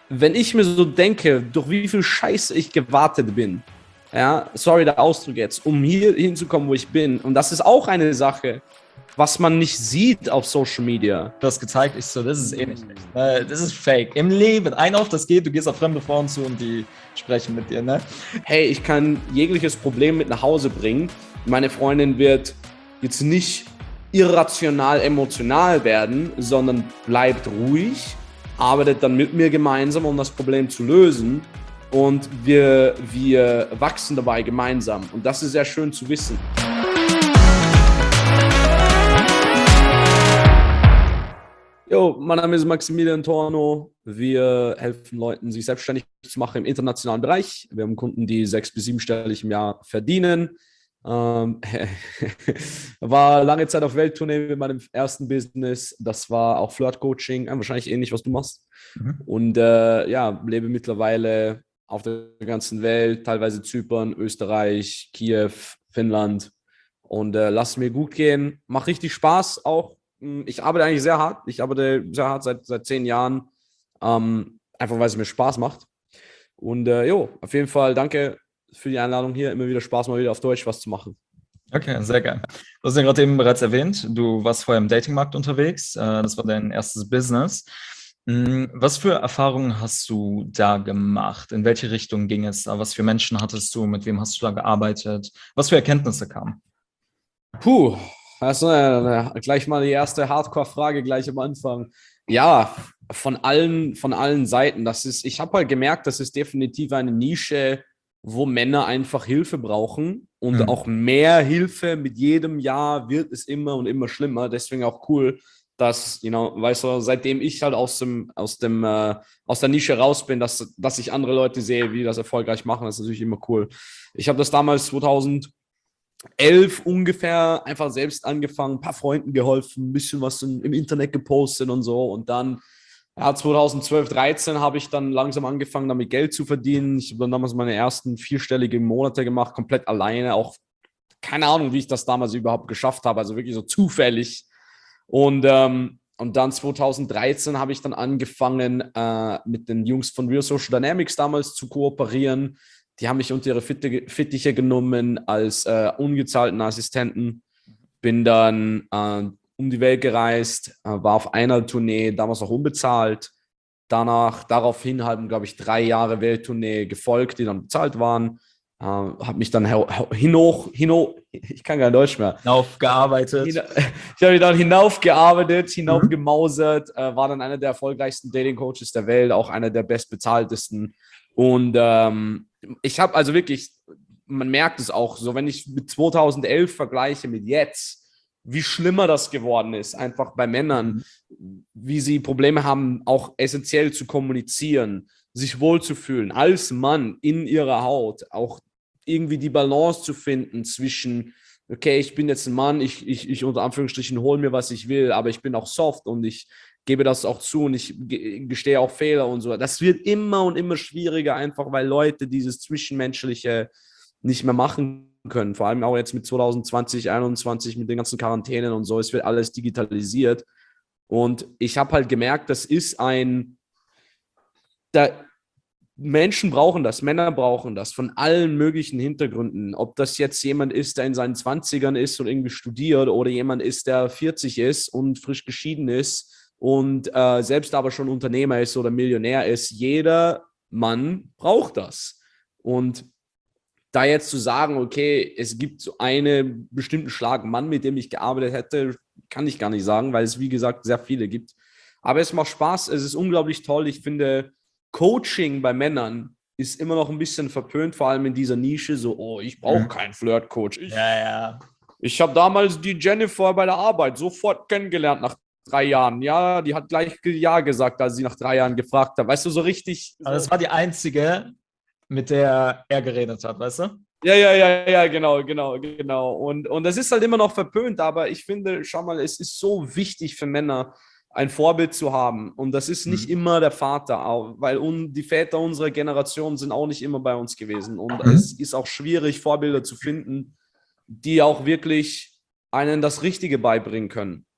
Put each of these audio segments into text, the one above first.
wenn ich mir so denke, durch wie viel Scheiße ich gewartet bin, ja, sorry der Ausdruck jetzt, um hier hinzukommen, wo ich bin. Und das ist auch eine Sache, was man nicht sieht auf Social Media. Du hast gezeigt, ich so, das ist eh nicht echt. Das ist fake. Im Leben, ein auf das geht, du gehst auf fremde Frauen zu und die sprechen mit dir, ne? Hey, ich kann jegliches Problem mit nach Hause bringen. Meine Freundin wird jetzt nicht irrational emotional werden, sondern bleibt ruhig, arbeitet dann mit mir gemeinsam, um das Problem zu lösen. Und wir wachsen dabei gemeinsam. Und das ist sehr schön zu wissen. Jo, mein Name ist Maximilian Torno. Wir helfen Leuten, sich selbstständig zu machen im internationalen Bereich. Wir haben Kunden, die 6- bis 7-stellig im Jahr verdienen. War lange Zeit auf Welttournee mit meinem ersten Business. Das war auch Flirt-Coaching, wahrscheinlich ähnlich, was du machst. Und ja, lebe mittlerweile auf der ganzen Welt, teilweise Zypern, Österreich, Kiew, Finnland. Und lass mir gut gehen. Macht richtig Spaß auch. Ich arbeite eigentlich sehr hart. Ich arbeite sehr hart seit 10 Jahren. Einfach weil es mir Spaß macht. Und jo, auf jeden Fall danke für die Einladung hier. Immer wieder Spaß, mal wieder auf Deutsch was zu machen. Okay, sehr geil. Du hast ja gerade eben bereits erwähnt, du warst vorher im Datingmarkt unterwegs. Das war dein erstes Business. Was für Erfahrungen hast du da gemacht? In welche Richtung ging es? Was für Menschen hattest du? Mit wem hast du da gearbeitet? Was für Erkenntnisse kamen? Puh, das ist gleich mal die erste Hardcore-Frage gleich am Anfang. Ja, von allen Seiten. Ich habe halt gemerkt, das ist definitiv eine Nische, wo Männer einfach Hilfe brauchen und auch mehr Hilfe. Mit jedem Jahr wird es immer und immer schlimmer. Deswegen auch cool, dass, weißt du, seitdem ich halt aus der Nische raus bin, dass ich andere Leute sehe, wie das erfolgreich machen, das ist natürlich immer cool. Ich habe das damals 2011 ungefähr einfach selbst angefangen, ein paar Freunden geholfen, ein bisschen was im Internet gepostet und so. Und dann, ja, 2012, 13 habe ich dann langsam angefangen, damit Geld zu verdienen. Ich habe dann damals meine ersten 4-stelligen Monate gemacht, komplett alleine. Auch keine Ahnung, wie ich das damals überhaupt geschafft habe. Also wirklich so zufällig. Und dann 2013 habe ich dann angefangen, mit den Jungs von Real Social Dynamics damals zu kooperieren. Die haben mich unter ihre Fittiche genommen als ungezahlten Assistenten. Bin dann um die Welt gereist, war auf einer Tournee, damals auch unbezahlt. Daraufhin haben, glaube ich, 3 Jahre Welttournee gefolgt, die dann bezahlt waren. Habe mich dann ich kann kein Deutsch mehr. Aufgearbeitet. Ich habe mich dann hinaufgemausert, war dann einer der erfolgreichsten Dating-Coaches der Welt, auch einer der bestbezahltesten. Und ich habe also wirklich, man merkt es auch so, wenn ich mit 2011 vergleiche mit jetzt, wie schlimmer das geworden ist, einfach bei Männern, wie sie Probleme haben, auch essentiell zu kommunizieren, sich wohlzufühlen, als Mann in ihrer Haut, auch irgendwie die Balance zu finden zwischen, okay, ich bin jetzt ein Mann, ich unter Anführungsstrichen hole mir, was ich will, aber ich bin auch soft und ich gebe das auch zu und ich gestehe auch Fehler und so. Das wird immer und immer schwieriger, einfach weil Leute dieses Zwischenmenschliche nicht mehr machen können. Vor allem auch jetzt mit 2020, 2021 mit den ganzen Quarantänen und so. Es wird alles digitalisiert. Und ich habe halt gemerkt, Menschen brauchen das, Männer brauchen das von allen möglichen Hintergründen. Ob das jetzt jemand ist, der in seinen 20ern ist und irgendwie studiert oder jemand ist, der 40 ist und frisch geschieden ist und selbst aber schon Unternehmer ist oder Millionär ist. Jeder Mann braucht das. Und da jetzt zu sagen, okay, es gibt so einen bestimmten Schlag Mann, mit dem ich gearbeitet hätte, kann ich gar nicht sagen, weil es, wie gesagt, sehr viele gibt. Aber es macht Spaß, es ist unglaublich toll. Ich finde, Coaching bei Männern ist immer noch ein bisschen verpönt, vor allem in dieser Nische, so, oh, ich brauche keinen Flirt-Coach. Ich habe damals die Jennifer bei der Arbeit sofort kennengelernt nach 3 Jahren. Ja, die hat gleich Ja gesagt, als sie nach 3 Jahren gefragt hat. Weißt du, so richtig. Aber das war die einzige, mit der er geredet hat, weißt du? Ja, genau. Und das ist halt immer noch verpönt, aber ich finde, schau mal, es ist so wichtig für Männer, ein Vorbild zu haben. Und das ist nicht immer der Vater, weil die Väter unserer Generation sind auch nicht immer bei uns gewesen. Und es ist auch schwierig, Vorbilder zu finden, die auch wirklich einen das Richtige beibringen können.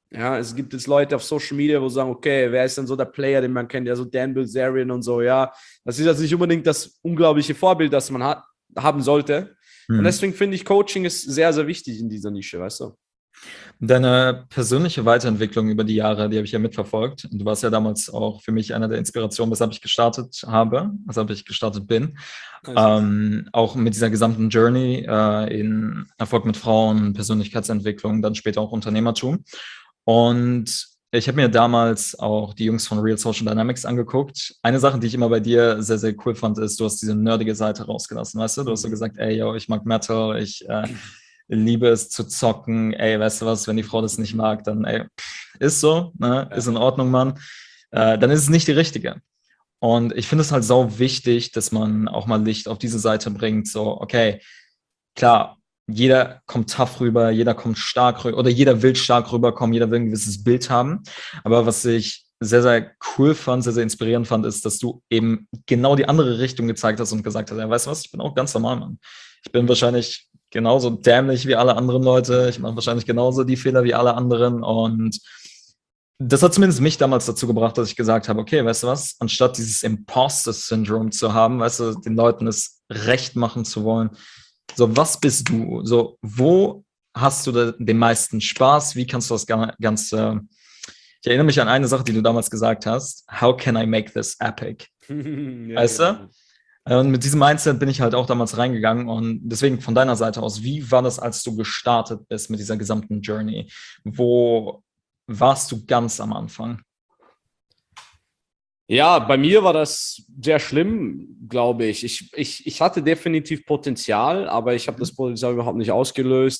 Ja, es gibt jetzt Leute auf Social Media, wo sagen, okay, wer ist denn so der Player, den man kennt, ja, so Dan Bilzerian und so, ja. Das ist jetzt nicht unbedingt das unglaubliche Vorbild, das man haben sollte. Und Mhm. deswegen finde ich, Coaching ist sehr, sehr wichtig in dieser Nische, weißt du? Deine persönliche Weiterentwicklung über die Jahre, die habe ich ja mitverfolgt. Und du warst ja damals auch für mich einer der Inspirationen, weshalb ich gestartet habe, weshalb ich gestartet bin. Also, Auch mit dieser gesamten Journey in Erfolg mit Frauen, Persönlichkeitsentwicklung, dann später auch Unternehmertum. Und ich habe mir damals auch die Jungs von Real Social Dynamics angeguckt. Eine Sache, die ich immer bei dir sehr, sehr cool fand, ist, du hast diese nerdige Seite rausgelassen, weißt du? Du hast so gesagt, ey, yo, ich mag Metal, ich liebe es zu zocken, ey, weißt du was, wenn die Frau das nicht mag, dann, ey, ist so, ne? Ist ja. in Ordnung, Mann. Dann ist es nicht die richtige. Und ich finde es halt sau wichtig, dass man auch mal Licht auf diese Seite bringt. So, okay, klar, jeder kommt tough rüber, jeder kommt stark rüber oder jeder will stark rüberkommen, jeder will ein gewisses Bild haben. Aber was ich sehr, sehr cool fand, sehr, sehr inspirierend fand, ist, dass du eben genau die andere Richtung gezeigt hast und gesagt hast, ja, weißt du was, ich bin auch ganz normal, Mann. Ich bin wahrscheinlich genauso dämlich wie alle anderen Leute. Ich mache wahrscheinlich genauso die Fehler wie alle anderen und das hat zumindest mich damals dazu gebracht, dass ich gesagt habe, okay, weißt du was, anstatt dieses Imposter-Syndrom zu haben, weißt du, den Leuten es recht machen zu wollen, so, was bist du? So, wo hast du den meisten Spaß? Wie kannst du das Ganze, ich erinnere mich an eine Sache, die du damals gesagt hast, how can I make this epic? Ja, Weißt du? genau. Und mit diesem Mindset bin ich halt auch damals reingegangen und deswegen von deiner Seite aus, wie war das, als du gestartet bist mit dieser gesamten Journey? Wo warst du ganz am Anfang? Ja, bei mir war das sehr schlimm, glaube ich. Ich hatte definitiv Potenzial, aber ich habe das Potenzial überhaupt nicht ausgelöst.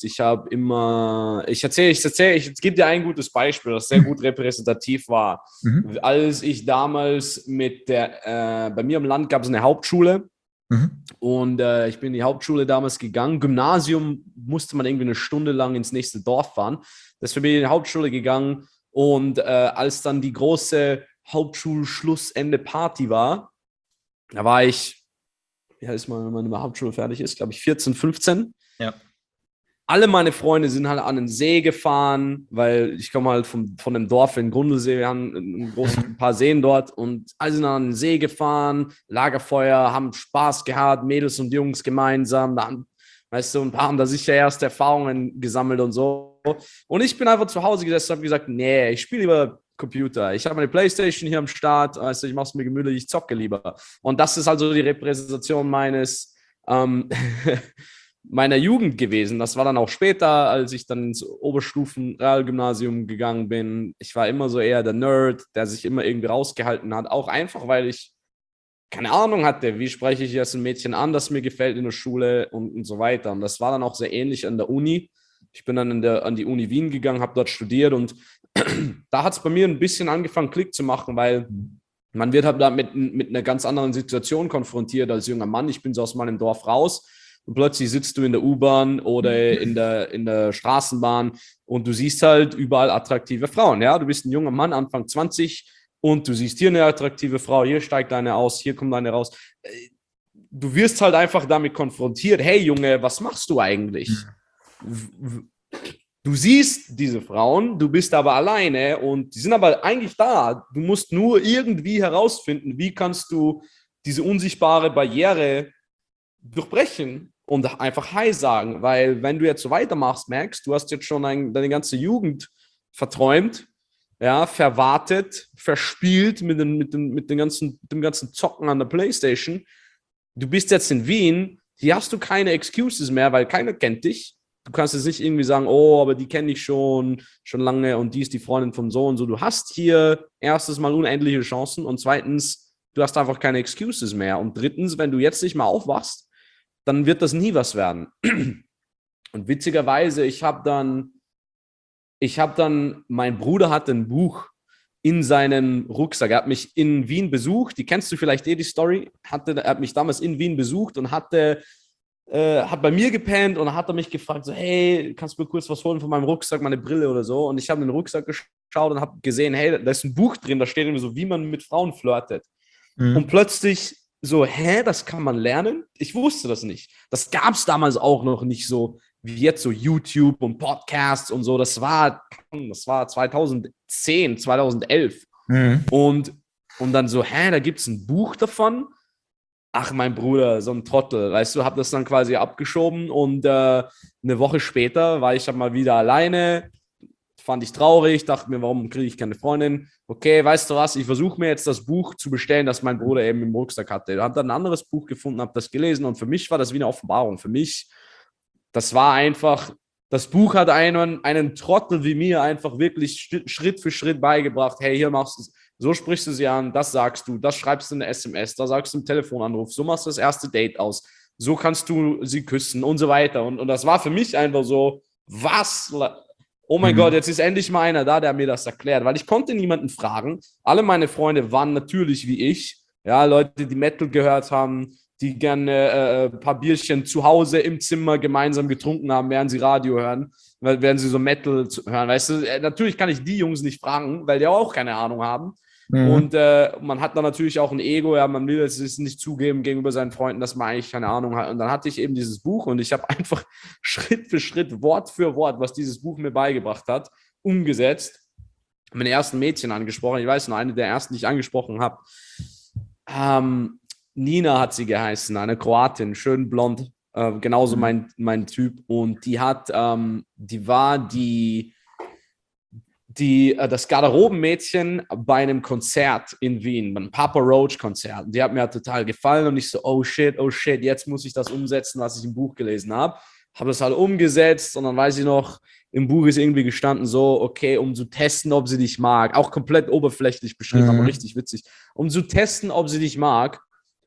Ich gebe dir ein gutes Beispiel, das sehr gut repräsentativ war. Mhm. Als ich damals bei mir im Land gab es eine Hauptschule Mhm. und ich bin in die Hauptschule damals gegangen. Gymnasium musste man irgendwie eine Stunde lang ins nächste Dorf fahren. Deswegen bin ich in die Hauptschule gegangen und als dann die große Hauptschulschlussende-Party war. Da war ich, wie heißt man, wenn man in der Hauptschule fertig ist, glaube ich 14, 15. Ja. Alle meine Freunde sind halt an den See gefahren, weil ich komme halt von dem Dorf in Grundlsee, wir haben ein paar Seen dort und alle sind an den See gefahren, Lagerfeuer, haben Spaß gehabt, Mädels und Jungs gemeinsam, dann, weißt du, ein paar haben da sicher erste Erfahrungen gesammelt und so. Und ich bin einfach zu Hause gesessen und habe gesagt, nee, ich spiele lieber Computer. Ich habe meine Playstation hier am Start, weißt du, ich mache es mir gemütlich, ich zocke lieber. Und das ist also die Repräsentation ähm, meiner Jugend gewesen. Das war dann auch später, als ich dann ins Oberstufen-Realgymnasium gegangen bin. Ich war immer so eher der Nerd, der sich immer irgendwie rausgehalten hat. Auch einfach, weil ich keine Ahnung hatte, wie spreche ich jetzt ein Mädchen an, das mir gefällt in der Schule und so weiter. Und das war dann auch sehr ähnlich an der Uni. Ich bin dann an die Uni Wien gegangen, habe dort studiert und da hat es bei mir ein bisschen angefangen, Klick zu machen, weil man wird halt da mit einer ganz anderen Situation konfrontiert als junger Mann. Ich bin so aus meinem Dorf raus und plötzlich sitzt du in der U-Bahn oder in der Straßenbahn und du siehst halt überall attraktive Frauen. Ja, du bist ein junger Mann, Anfang 20 und du siehst hier eine attraktive Frau, hier steigt eine aus, hier kommt eine raus. Du wirst halt einfach damit konfrontiert. Hey Junge, was machst du eigentlich? Du siehst diese Frauen, du bist aber alleine und die sind aber eigentlich da. Du musst nur irgendwie herausfinden, wie kannst du diese unsichtbare Barriere durchbrechen und einfach Hi sagen. Weil wenn du jetzt so weitermachst, merkst, du hast jetzt schon deine ganze Jugend verträumt, ja, verwartet, verspielt dem ganzen Zocken an der Playstation. Du bist jetzt in Wien, hier hast du keine Excuses mehr, weil keiner kennt dich. Du kannst jetzt nicht irgendwie sagen, oh, aber die kenne ich schon lange und die ist die Freundin von so und so. Du hast hier erstens mal unendliche Chancen und zweitens, du hast einfach keine Excuses mehr. Und drittens, wenn du jetzt nicht mal aufwachst, dann wird das nie was werden. Und witzigerweise, mein Bruder hatte ein Buch in seinem Rucksack. Er hat mich in Wien besucht. Die kennst du vielleicht die Story. Er hat mich damals in Wien besucht und hat bei mir gepennt und hat er mich gefragt, so, hey, kannst du mir kurz was holen von meinem Rucksack, meine Brille oder so? Und ich habe in den Rucksack geschaut und habe gesehen, hey, da ist ein Buch drin, da steht irgendwie so, wie man mit Frauen flirtet. Und Mhm. plötzlich so, hä, das kann man lernen? Ich wusste das nicht. Das gab es damals auch noch nicht so. wie jetzt so YouTube und Podcasts und so. Das war 2010, 2011. Und dann so, da gibt es ein Buch davon. Ach, mein Bruder, so ein Trottel, weißt du, habe das dann quasi abgeschoben und eine Woche später war ich dann mal wieder alleine, fand ich traurig, dachte mir, warum kriege ich keine Freundin? Okay, weißt du was, ich versuche mir jetzt das Buch zu bestellen, das mein Bruder eben im Rucksack hatte. Ich habe dann ein anderes Buch gefunden, habe das gelesen und für mich war das wie eine Offenbarung. Für mich, das war einfach, das Buch hat einen Trottel wie mir einfach wirklich Schritt für Schritt beigebracht, hey, hier machst du es. So sprichst du sie an, das sagst du, das schreibst du in eine SMS, da sagst du im Telefonanruf, so machst du das erste Date aus, so kannst du sie küssen und so weiter. Und das war für mich einfach so, was? Oh mein Gott, jetzt ist endlich mal einer da, der mir das erklärt, weil ich konnte niemanden fragen. Alle meine Freunde waren natürlich wie ich, ja, Leute, die Metal gehört haben, die gerne ein paar Bierchen zu Hause im Zimmer gemeinsam getrunken haben, während sie Radio hören, während sie so Metal hören. Weißt du, natürlich kann ich die Jungs nicht fragen, weil die auch keine Ahnung haben. Und man hat dann natürlich auch ein Ego, ja, man will es nicht zugeben gegenüber seinen Freunden, dass man eigentlich keine Ahnung hat. Und dann hatte ich eben dieses Buch und ich habe einfach Schritt für Schritt, Wort für Wort, was dieses Buch mir beigebracht hat, umgesetzt. Meine ersten Mädchen angesprochen. Ich weiß noch, eine der ersten, die ich angesprochen habe. Nina hat sie geheißen, eine Kroatin, schön blond, genauso mein Typ. Und die war das Garderobenmädchen bei einem Konzert in Wien, beim Papa Roach Konzert. Die hat mir total gefallen und ich so, oh shit, jetzt muss ich das umsetzen, was ich im Buch gelesen habe. Habe das halt umgesetzt und dann weiß ich noch, im Buch ist irgendwie gestanden so, okay, um zu testen, ob sie dich mag, auch komplett oberflächlich beschrieben, aber richtig witzig, um zu testen, ob sie dich mag,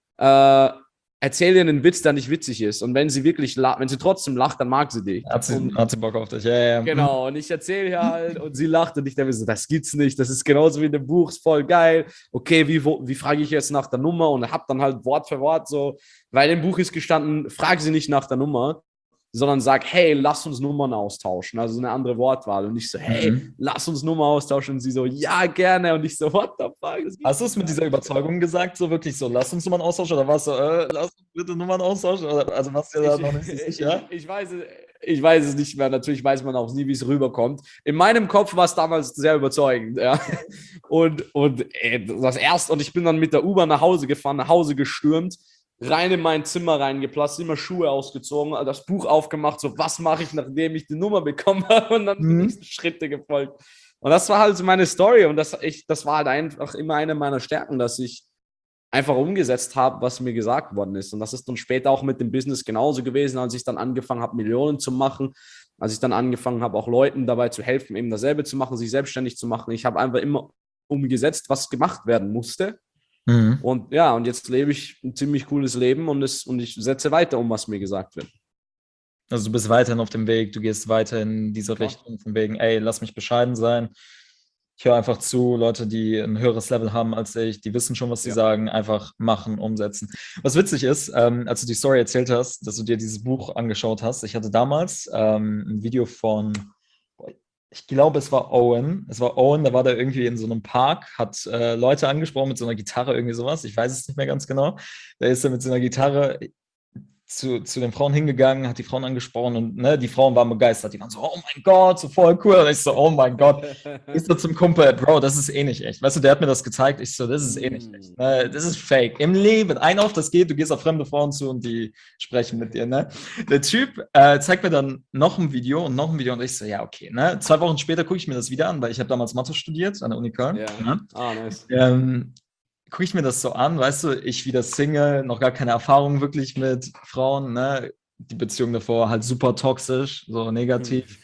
erzähl ihr einen Witz, der nicht witzig ist. Und wenn sie wirklich lacht, wenn sie trotzdem lacht, dann mag sie dich. Hat sie Bock auf dich, ja. Genau, und ich erzähle ihr halt und sie lacht und ich denke so, das gibt's nicht, das ist genauso wie in dem Buch, ist voll geil. Okay, wie frage ich jetzt nach der Nummer? Und hab dann halt Wort für Wort so, weil im Buch ist gestanden, frag sie nicht nach der Nummer, sondern sag, hey, lass uns Nummern austauschen. Also eine andere Wortwahl. Und ich so, hey, lass uns Nummer austauschen. Und sie so, ja, gerne. Und ich so, what the fuck? Hast du es mit dieser Überzeugung gesagt, so wirklich so, lass uns Nummern austauschen? Oder warst du, lass uns bitte Nummern austauschen? Oder, also warst du da noch nicht sicher? Ich weiß es nicht mehr. Natürlich weiß man auch nie, wie es rüberkommt. In meinem Kopf war es damals sehr überzeugend. Ja. Und ich bin dann mit der U-Bahn nach Hause gefahren, nach Hause gestürmt, rein in mein Zimmer reingeplatzt, immer Schuhe ausgezogen, das Buch aufgemacht, so was mache ich, nachdem ich die Nummer bekommen habe und dann die nächsten Schritte gefolgt. Und das war halt so meine Story und das war halt einfach immer eine meiner Stärken, dass ich einfach umgesetzt habe, was mir gesagt worden ist. Und das ist dann später auch mit dem Business genauso gewesen, als ich dann angefangen habe, Millionen zu machen, als ich dann angefangen habe, auch Leuten dabei zu helfen, eben dasselbe zu machen, sich selbstständig zu machen. Ich habe einfach immer umgesetzt, was gemacht werden musste. Und ja, und jetzt lebe ich ein ziemlich cooles Leben und ich setze weiter um, was mir gesagt wird. Also du bist weiterhin auf dem Weg, du gehst weiter in diese Richtung von wegen, ey, lass mich bescheiden sein. Ich höre einfach zu, Leute, die ein höheres Level haben als ich, die wissen schon, was sie sagen, einfach machen, umsetzen. Was witzig ist, als du die Story erzählt hast, dass du dir dieses Buch angeschaut hast, ich hatte damals ein Video von, ich glaube, es war Owen. Da war der irgendwie in so einem Park, hat Leute angesprochen mit so einer Gitarre, irgendwie sowas. Ich weiß es nicht mehr ganz genau. Da ist er mit so einer Gitarre zu den Frauen hingegangen, hat die Frauen angesprochen und ne, die Frauen waren begeistert. Die waren so, oh mein Gott, so voll cool. Und ich so, oh mein Gott. Ich so zum Kumpel, Bro, das ist eh nicht echt. Weißt du, der hat mir das gezeigt. Ich so, das ist eh nicht echt. Ne? Das ist fake. Im Leben, ein auf das geht, du gehst auf fremde Frauen zu und die sprechen mit dir. Ne? Der Typ zeigt mir dann noch ein Video und ich so, ja, okay. Ne? 2 Wochen später gucke ich mir das wieder an, weil ich habe damals Mathe studiert an der Uni Köln. Ja. Ne? Nice. Gucke ich mir das so an, weißt du, ich wieder Single, noch gar keine Erfahrung wirklich mit Frauen, ne? Die Beziehung davor halt super toxisch, so negativ.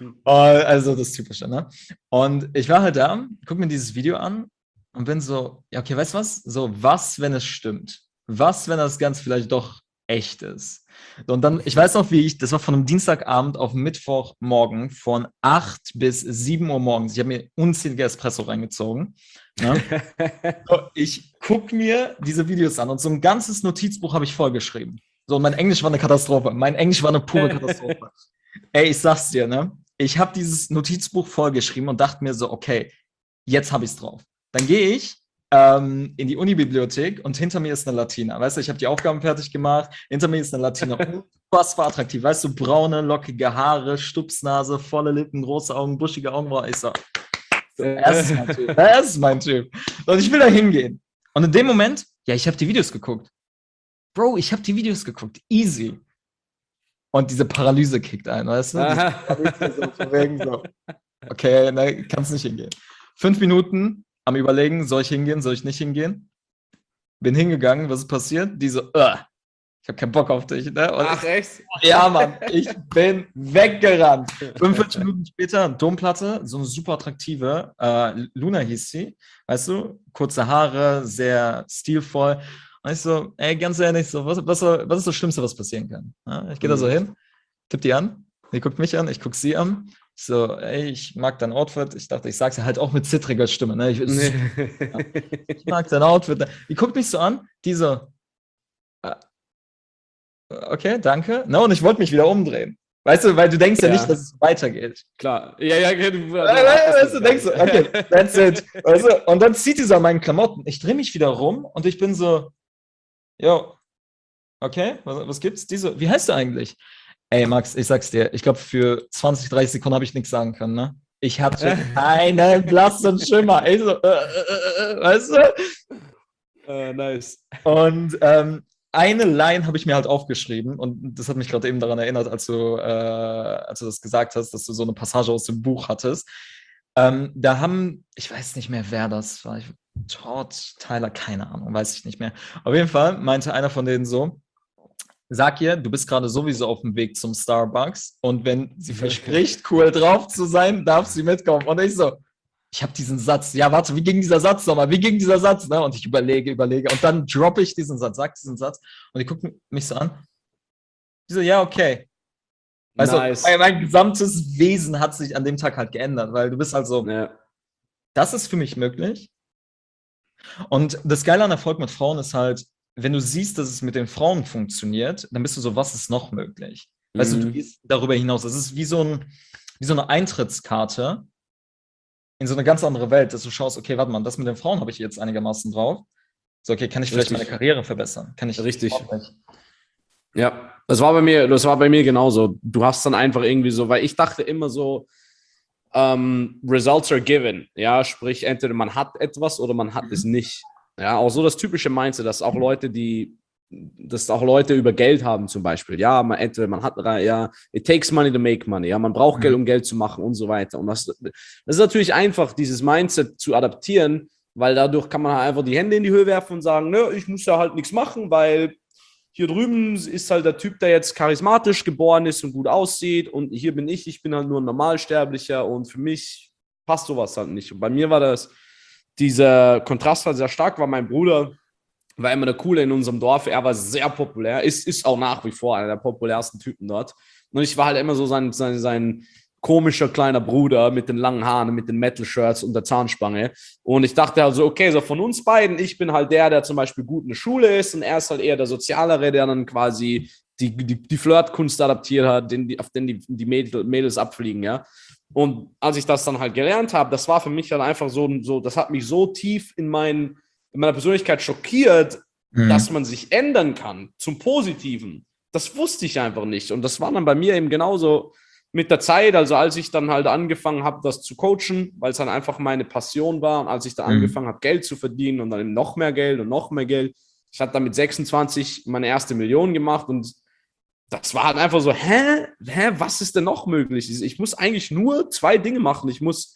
Also das Typische, ne? Und ich war halt da, gucke mir dieses Video an und bin so, ja, okay, weißt du was? So, was, wenn es stimmt? Was, wenn das Ganze vielleicht doch echt ist? So, und dann, ich weiß noch, das war von einem Dienstagabend auf Mittwochmorgen von 8 bis 7 Uhr morgens. Ich habe mir unzählige Espresso reingezogen. Ne? So, ich gucke mir diese Videos an und so ein ganzes Notizbuch habe ich vollgeschrieben. So, und mein Englisch war eine Katastrophe. Mein Englisch war eine pure Katastrophe. Ey, ich sag's dir, ne? Ich habe dieses Notizbuch vollgeschrieben und dachte mir so, okay, jetzt habe ich's drauf. Dann gehe ich in die Unibibliothek und hinter mir ist eine Latina. Weißt du, ich habe die Aufgaben fertig gemacht. Hinter mir ist eine Latina. Unfassbar attraktiv. Weißt du, braune, lockige Haare, Stupsnase, volle Lippen, große Augen, buschige Augenbrauen. Ich so, das ist mein Typ. Das ist mein Typ. Und ich will da hingehen. Und in dem Moment, ja, ich habe die Videos geguckt. Bro, ich habe die Videos geguckt. Easy. Und diese Paralyse kickt ein, weißt du? Diese Paralyse so, wegen so. Okay, ne, kannst nicht hingehen. 5 Minuten am Überlegen, soll ich hingehen, soll ich nicht hingehen? Bin hingegangen, was ist passiert? Die so, ich habe keinen Bock auf dich. Ne? Und Ach, echt? ja, Mann, ich bin weggerannt. 45 Minuten später, Domplatte, so eine super attraktive, Luna hieß sie, weißt du, kurze Haare, sehr stilvoll. Und ich so, ey, ganz ehrlich, so, was ist das Schlimmste, was passieren kann? Ja, ich gehe da so hin, tipp die an, die guckt mich an, ich guck sie an. Ich so, ey, ich mag dein Outfit. Ich dachte, ich sag's ja halt auch mit zittriger Stimme. Ne? Ich mag dein Outfit. Die guckt mich so an, die so, okay, danke. No, und ich wollte mich wieder umdrehen. Weißt du, weil du denkst ja nicht, dass es weitergeht. Klar. Ja, weißt du, denkst so, okay, that's it. Weißt du? Und dann zieht die so an meinen Klamotten. Ich drehe mich wieder rum und ich bin so, jo, okay, was gibt's? Wie heißt du eigentlich? Ey, Max, ich sag's dir, ich glaube, für 20, 30 Sekunden habe ich nichts sagen können, ne? Ich hatte keinen blassen Schimmer. Ey, so, weißt du? Nice. Und eine Line habe ich mir halt aufgeschrieben und das hat mich gerade eben daran erinnert, als du das gesagt hast, dass du so eine Passage aus dem Buch hattest. Ich weiß nicht mehr, wer das war. Todd, Tyler, keine Ahnung, weiß ich nicht mehr. Auf jeden Fall meinte einer von denen so, sag ihr, du bist gerade sowieso auf dem Weg zum Starbucks und wenn sie verspricht, cool drauf zu sein, darf sie mitkommen. Und ich so, ich habe diesen Satz, ja, warte, wie ging dieser Satz nochmal? Wie ging dieser Satz? Ne? Und ich überlege und dann droppe ich diesen Satz, sag diesen Satz und die guckt mich so an. Die so, ja, okay. Also, nice. Mein gesamtes Wesen hat sich an dem Tag halt geändert, weil du bist halt so, das ist für mich möglich. Und das Geile an Erfolg mit Frauen ist halt, wenn du siehst, dass es mit den Frauen funktioniert, dann bist du so, was ist noch möglich? Weißt du gehst darüber hinaus. Das ist wie so eine Eintrittskarte in so eine ganz andere Welt, dass du schaust, okay, warte mal, das mit den Frauen habe ich jetzt einigermaßen drauf. So, okay, kann ich vielleicht meine Karriere verbessern? Kann ich Richtig. Ja, das war bei mir genauso. Du hast dann einfach irgendwie so, weil ich dachte immer so, Results are given. Ja, sprich, entweder man hat etwas oder man hat es nicht. Ja, auch so das typische Mindset, dass auch Leute über Geld haben zum Beispiel. Ja, entweder man hat, ja, it takes money to make money. Ja, man braucht Geld, um Geld zu machen und so weiter. Und das ist natürlich einfach, dieses Mindset zu adaptieren, weil dadurch kann man halt einfach die Hände in die Höhe werfen und sagen, nö, ich muss ja halt nichts machen, weil hier drüben ist halt der Typ, der jetzt charismatisch geboren ist und gut aussieht und hier bin ich bin halt nur ein Normalsterblicher und für mich passt sowas halt nicht. Und bei mir war dieser Kontrast war sehr stark, weil mein Bruder war immer der Coole in unserem Dorf. Er war sehr populär, ist auch nach wie vor einer der populärsten Typen dort. Und ich war halt immer so sein komischer kleiner Bruder mit den langen Haaren, mit den Metal-Shirts und der Zahnspange. Und ich dachte also, okay, so von uns beiden, ich bin halt der zum Beispiel gut in der Schule ist und er ist halt eher der Sozialere, der dann quasi die Flirtkunst adaptiert hat, auf den die Mädels abfliegen, ja. Und als ich das dann halt gelernt habe, das war für mich dann einfach so, das hat mich so tief in meiner Persönlichkeit schockiert, dass man sich ändern kann zum Positiven. Das wusste ich einfach nicht. Und das war dann bei mir eben genauso mit der Zeit, also als ich dann halt angefangen habe, das zu coachen, weil es dann einfach meine Passion war und als ich dann angefangen habe, Geld zu verdienen und dann eben noch mehr Geld und noch mehr Geld. Ich hatte dann mit 26 meine erste Million gemacht und das war halt einfach so, was ist denn noch möglich? Ich muss eigentlich nur 2 Dinge machen. Ich muss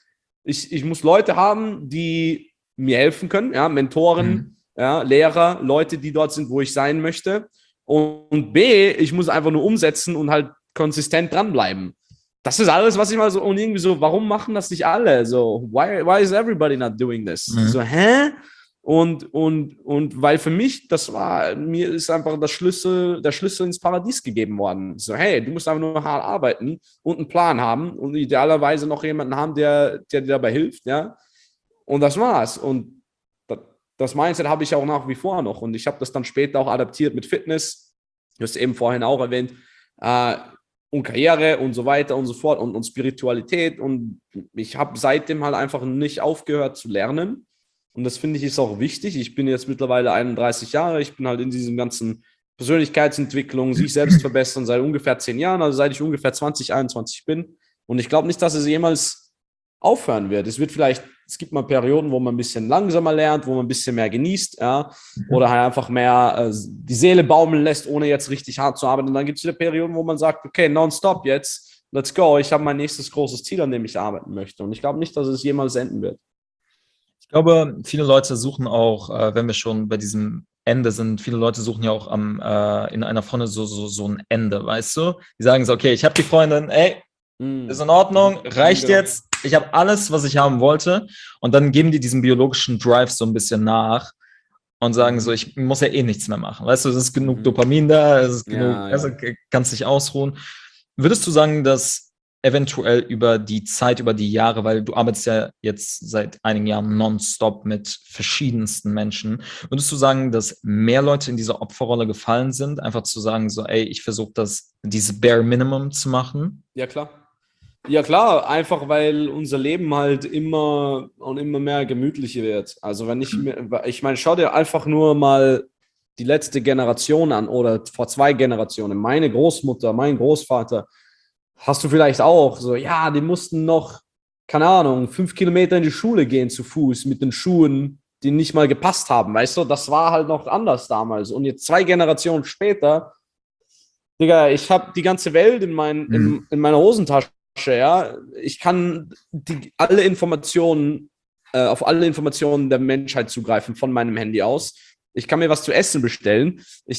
Leute haben, die mir helfen können, ja, Mentoren, ja, Lehrer, Leute, die dort sind, wo ich sein möchte. Und B, ich muss einfach nur umsetzen und halt konsistent dranbleiben. Das ist alles, was ich mal so, und irgendwie so, warum machen das nicht alle? So, why is everybody not doing this? So, Und weil für mich, mir ist einfach der Schlüssel ins Paradies gegeben worden. So, hey, du musst einfach nur hart arbeiten und einen Plan haben und idealerweise noch jemanden haben, der dir dabei hilft, ja. Und das war's. Und das Mindset habe ich auch nach wie vor noch. Und ich habe das dann später auch adaptiert mit Fitness. Du hast eben vorhin auch erwähnt, und Karriere und so weiter und so fort und Spiritualität. Und ich habe seitdem halt einfach nicht aufgehört zu lernen. Und das finde ich ist auch wichtig. Ich bin jetzt mittlerweile 31 Jahre. Ich bin halt in diesem ganzen Persönlichkeitsentwicklung, sich selbst verbessern seit ungefähr 10 Jahren, also seit ich ungefähr 20, 21 bin. Und ich glaube nicht, dass es jemals aufhören wird. Es gibt mal Perioden, wo man ein bisschen langsamer lernt, wo man ein bisschen mehr genießt, ja, oder halt einfach mehr die Seele baumeln lässt, ohne jetzt richtig hart zu arbeiten. Und dann gibt es wieder Perioden, wo man sagt, okay, nonstop jetzt, let's go, ich habe mein nächstes großes Ziel, an dem ich arbeiten möchte. Und ich glaube nicht, dass es jemals enden wird. Ich glaube, viele Leute suchen auch, wenn wir schon bei diesem Ende sind, viele Leute suchen ja auch in einer Freundin so ein Ende, weißt du? Die sagen so, okay, ich habe die Freundin, ey, ist in Ordnung, reicht jetzt, ich habe alles, was ich haben wollte. Und dann geben die diesem biologischen Drive so ein bisschen nach und sagen so, ich muss ja eh nichts mehr machen. Weißt du, es ist genug Dopamin da, es ist genug, also kannst dich ausruhen. Würdest du sagen, dass eventuell über die Zeit, über die Jahre, weil du arbeitest ja jetzt seit einigen Jahren nonstop mit verschiedensten Menschen, würdest du sagen, dass mehr Leute in diese Opferrolle gefallen sind, einfach zu sagen so, ey, ich versuche dieses Bare Minimum zu machen? Ja, klar. Ja, klar, einfach weil unser Leben halt immer und immer mehr gemütlicher wird. Also ich meine, schau dir einfach nur mal die letzte Generation an oder vor 2 Generationen. Meine Großmutter, mein Großvater, hast du vielleicht auch so, ja, die mussten noch, keine Ahnung, 5 Kilometer in die Schule gehen zu Fuß mit den Schuhen, die nicht mal gepasst haben, weißt du? Das war halt noch anders damals. Und jetzt 2 Generationen später, Digga, ich habe die ganze Welt in meiner Hosentasche. Ja, ich kann alle Informationen, auf alle Informationen der Menschheit zugreifen von meinem Handy aus. Ich kann mir was zu essen bestellen.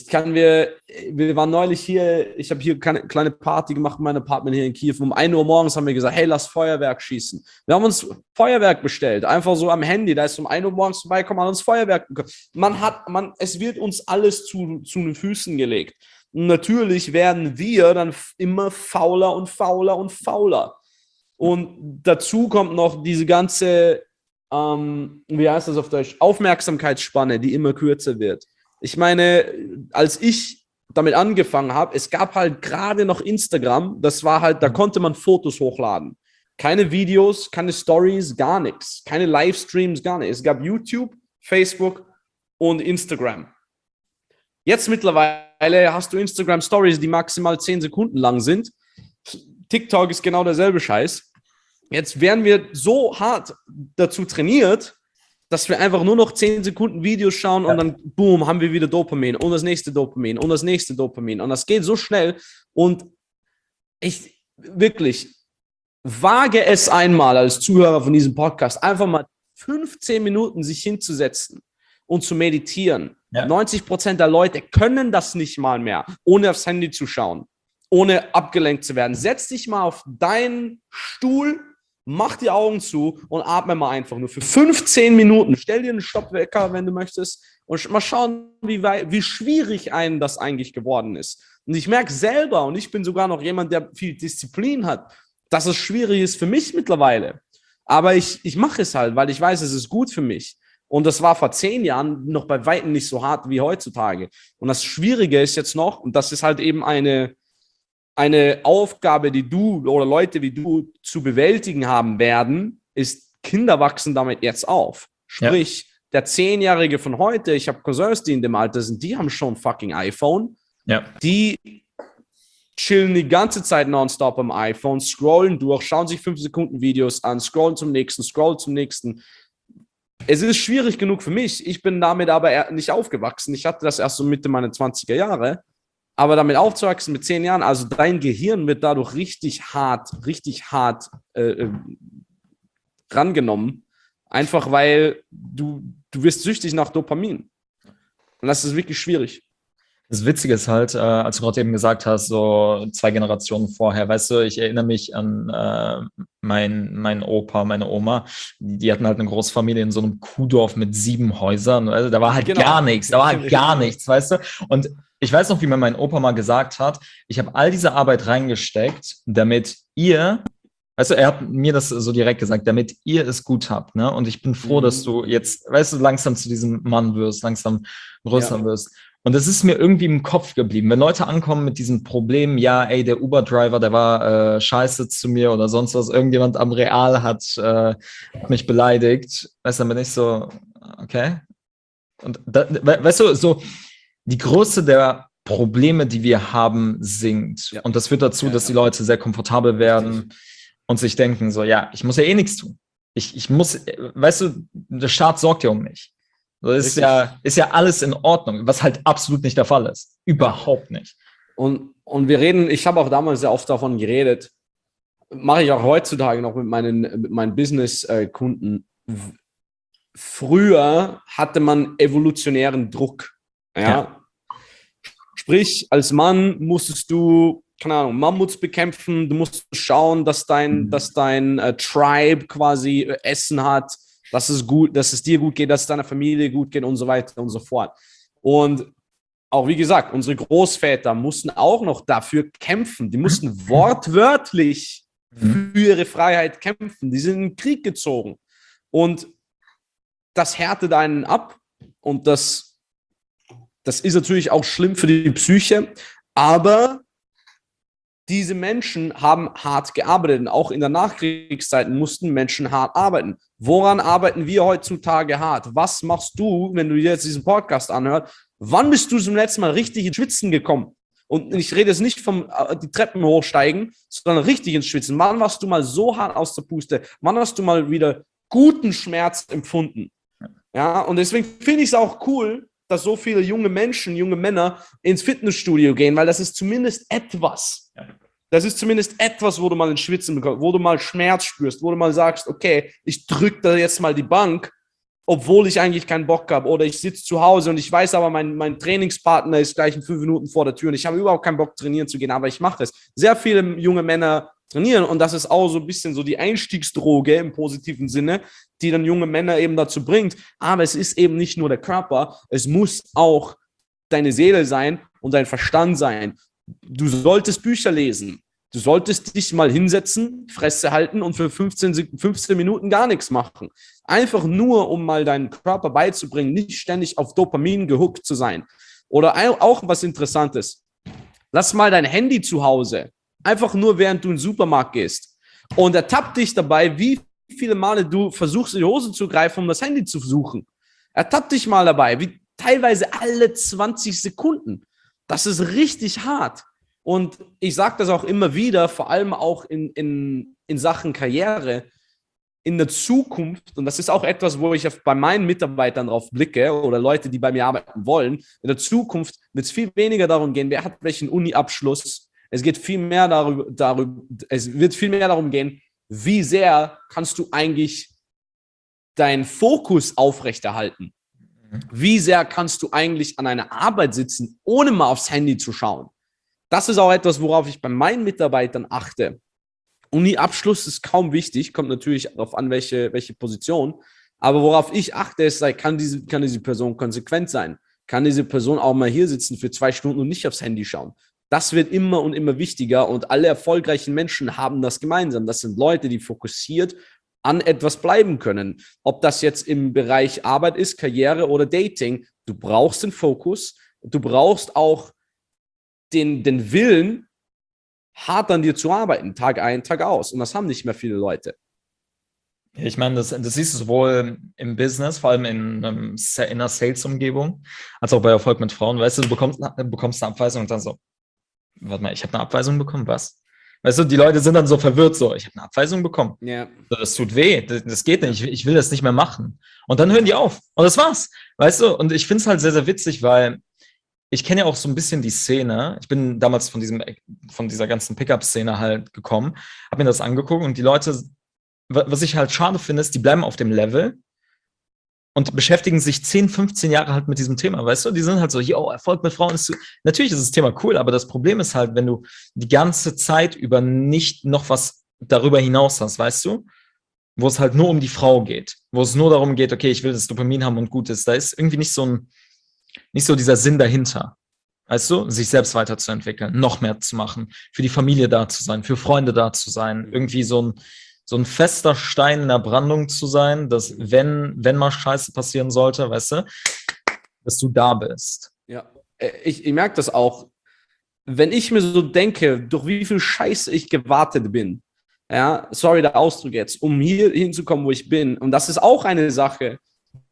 Wir waren neulich hier, ich habe hier eine kleine Party gemacht in meinem Apartment hier in Kiew. Um 1 Uhr morgens haben wir gesagt, hey, lass Feuerwerk schießen. Wir haben uns Feuerwerk bestellt, einfach so am Handy. Da ist um 1 Uhr morgens vorbeikommen, an uns Feuerwerk bekommen. Es wird uns alles zu den Füßen gelegt. Und natürlich werden wir dann immer fauler und fauler und fauler. Und dazu kommt noch diese ganze, wie heißt das auf Deutsch, Aufmerksamkeitsspanne, die immer kürzer wird. Ich meine, als ich damit angefangen habe, es gab halt gerade noch Instagram, das war halt, da konnte man Fotos hochladen. Keine Videos, keine Stories, gar nichts. Keine Livestreams, gar nichts. Es gab YouTube, Facebook und Instagram. Jetzt mittlerweile hast du Instagram Stories, die maximal 10 Sekunden lang sind. TikTok ist genau derselbe Scheiß. Jetzt werden wir so hart dazu trainiert, dass wir einfach nur noch 10 Sekunden Videos schauen und dann, boom, haben wir wieder Dopamin und das nächste Dopamin und das nächste Dopamin. Und das geht so schnell. Und ich wirklich wage es einmal als Zuhörer von diesem Podcast, einfach mal 15 Minuten sich hinzusetzen und zu meditieren. Ja. 90% der Leute können das nicht mal mehr, ohne aufs Handy zu schauen, ohne abgelenkt zu werden. Setz dich mal auf deinen Stuhl, mach die Augen zu und atme mal einfach nur für 15 Minuten. Stell dir einen Stoppwecker, wenn du möchtest, und mal schauen, wie schwierig einem das eigentlich geworden ist. Und ich merke selber, und ich bin sogar noch jemand, der viel Disziplin hat, dass es schwierig ist für mich mittlerweile. Aber ich mache es halt, weil ich weiß, es ist gut für mich. Und das war vor 10 Jahren noch bei weitem nicht so hart wie heutzutage. Und das Schwierige ist jetzt noch, und das ist halt eben eine Aufgabe, die du oder Leute wie du zu bewältigen haben werden, ist, Kinder wachsen damit jetzt auf. Sprich, der 10-Jährige von heute, ich habe Cousins, die in dem Alter sind, die haben schon fucking iPhone. Ja. Die chillen die ganze Zeit nonstop am iPhone, scrollen durch, schauen sich 5 Sekunden Videos an, scrollen zum nächsten. Es ist schwierig genug für mich. Ich bin damit aber nicht aufgewachsen. Ich hatte das erst so Mitte meiner 20er Jahre. Aber damit aufzuwachsen mit 10 Jahren, also dein Gehirn wird dadurch richtig hart rangenommen. Einfach weil du wirst süchtig nach Dopamin. Und das ist wirklich schwierig. Das Witzige ist halt, als du gerade eben gesagt hast, so 2 Generationen vorher, weißt du, ich erinnere mich an mein Opa, meine Oma, die hatten halt eine Großfamilie in so einem Kuhdorf mit 7 Häusern, also da war halt gar nichts, weißt du, und ich weiß noch, wie mir mein Opa mal gesagt hat, ich habe all diese Arbeit reingesteckt, damit ihr, weißt du, er hat mir das so direkt gesagt, damit ihr es gut habt, ne, und ich bin froh, dass du jetzt, weißt du, langsam zu diesem Mann wirst, langsam größer wirst. Und das ist mir irgendwie im Kopf geblieben. Wenn Leute ankommen mit diesem Problem, ja, ey, der Uber-Driver, der war scheiße zu mir oder sonst was, irgendjemand am Real hat mich beleidigt, weißt du, dann bin ich so, Okay. Und weißt du, so die Größe der Probleme, die wir haben, sinkt. Ja. Und das führt dazu, dass die Leute sehr komfortabel werden und sich denken, so, ja, ich muss ja eh nichts tun. Ich muss, weißt du, der Staat sorgt ja um mich. Das ist ja alles in Ordnung, was halt absolut nicht der Fall ist. Überhaupt nicht. Und wir reden, ich habe auch damals sehr oft davon geredet, mache ich auch heutzutage noch mit meinen Business-Kunden. Früher hatte man evolutionären Druck. Ja? Sprich, als Mann musstest du, keine Ahnung, Mammuts bekämpfen, du musst schauen, dass dein Tribe quasi Essen hat, dass es dir gut geht, dass es deiner Familie gut geht und so weiter und so fort. Und auch wie gesagt, unsere Großväter mussten auch noch dafür kämpfen. Die mussten wortwörtlich für ihre Freiheit kämpfen. Die sind in den Krieg gezogen. Und das härtet einen ab. Und das ist natürlich auch schlimm für die Psyche. Aber diese Menschen haben hart gearbeitet. Und auch in der Nachkriegszeit mussten Menschen hart arbeiten. Woran arbeiten wir heutzutage hart? Was machst du, wenn du jetzt diesen Podcast anhörst? Wann bist du zum letzten Mal richtig ins Schwitzen gekommen? Und ich rede jetzt nicht vom die Treppen hochsteigen, sondern richtig ins Schwitzen. Wann warst du mal so hart aus der Puste? Wann hast du mal wieder guten Schmerz empfunden? Ja, und deswegen finde ich es auch cool, dass so viele junge Menschen, junge Männer ins Fitnessstudio gehen, weil das ist zumindest etwas. Das ist zumindest etwas, wo du mal ins Schwitzen bekommst, wo du mal Schmerz spürst, wo du mal sagst, okay, ich drücke da jetzt mal die Bank, obwohl ich eigentlich keinen Bock habe. Oder ich sitze zu Hause und ich weiß aber, mein Trainingspartner ist gleich in 5 Minuten vor der Tür und ich habe überhaupt keinen Bock, trainieren zu gehen, aber ich mache das. Sehr viele junge Männer trainieren und das ist auch so ein bisschen so die Einstiegsdroge im positiven Sinne, die dann junge Männer eben dazu bringt. Aber es ist eben nicht nur der Körper, es muss auch deine Seele sein und dein Verstand sein. Du solltest Bücher lesen. Du solltest dich mal hinsetzen, Fresse halten und für 15 Minuten gar nichts machen. Einfach nur, um mal deinen Körper beizubringen, nicht ständig auf Dopamin gehuckt zu sein. Oder auch was Interessantes. Lass mal dein Handy zu Hause. Einfach nur, während du in den Supermarkt gehst. Und ertapp dich dabei, wie viele Male du versuchst, in die Hose zu greifen, um das Handy zu suchen. Ertapp dich mal dabei, wie teilweise alle 20 Sekunden. Das ist richtig hart. Und ich sage das auch immer wieder, vor allem auch in Sachen Karriere, in der Zukunft, und das ist auch etwas, wo ich bei meinen Mitarbeitern drauf blicke oder Leute, die bei mir arbeiten wollen, in der Zukunft wird es viel weniger darum gehen, wer hat welchen Uni-Abschluss. Es wird viel mehr darum gehen, wie sehr kannst du eigentlich deinen Fokus aufrechterhalten? Wie sehr kannst du eigentlich an einer Arbeit sitzen, ohne mal aufs Handy zu schauen? Das ist auch etwas, worauf ich bei meinen Mitarbeitern achte. Uni-Abschluss ist kaum wichtig, kommt natürlich darauf an, welche Position. Aber worauf ich achte, ist, kann diese Person konsequent sein? Kann diese Person auch mal hier sitzen für 2 Stunden und nicht aufs Handy schauen? Das wird immer und immer wichtiger und alle erfolgreichen Menschen haben das gemeinsam. Das sind Leute, die fokussiert an etwas bleiben können. Ob das jetzt im Bereich Arbeit ist, Karriere oder Dating, du brauchst den Fokus, du brauchst auch den Willen, hart an dir zu arbeiten, Tag ein, Tag aus. Und das haben nicht mehr viele Leute. Ich meine, das siehst du sowohl im Business, vor allem in einer Sales-Umgebung, als auch bei Erfolg mit Frauen. Weißt du, du bekommst eine Abweisung und dann so, warte mal, ich habe eine Abweisung bekommen, was? Weißt du, die Leute sind dann so verwirrt, so, ich habe eine Abweisung bekommen. Yeah. Das tut weh, das geht nicht, ich will das nicht mehr machen. Und dann hören die auf. Und das war's. Weißt du, und ich finde es halt sehr, sehr witzig, weil ich kenne ja auch so ein bisschen die Szene. Ich bin damals von dieser ganzen Pickup-Szene halt gekommen, habe mir das angeguckt und die Leute, was ich halt schade finde, ist, die bleiben auf dem Level und beschäftigen sich 10, 15 Jahre halt mit diesem Thema, weißt du? Die sind halt so, yo, Erfolg mit Frauen ist so. Natürlich ist das Thema cool, aber das Problem ist halt, wenn du die ganze Zeit über nicht noch was darüber hinaus hast, weißt du? Wo es halt nur um die Frau geht, wo es nur darum geht, okay, ich will das Dopamin haben und gut ist. Da ist irgendwie nicht so dieser Sinn dahinter, weißt du? Sich selbst weiterzuentwickeln, noch mehr zu machen, für die Familie da zu sein, für Freunde da zu sein, irgendwie so ein fester Stein in der Brandung zu sein, dass wenn mal Scheiße passieren sollte, weißt du, dass du da bist. Ja, ich merke das auch, wenn ich mir so denke, durch wie viel Scheiße ich gewartet bin, ja, sorry der Ausdruck jetzt, um hier hinzukommen, wo ich bin, und das ist auch eine Sache,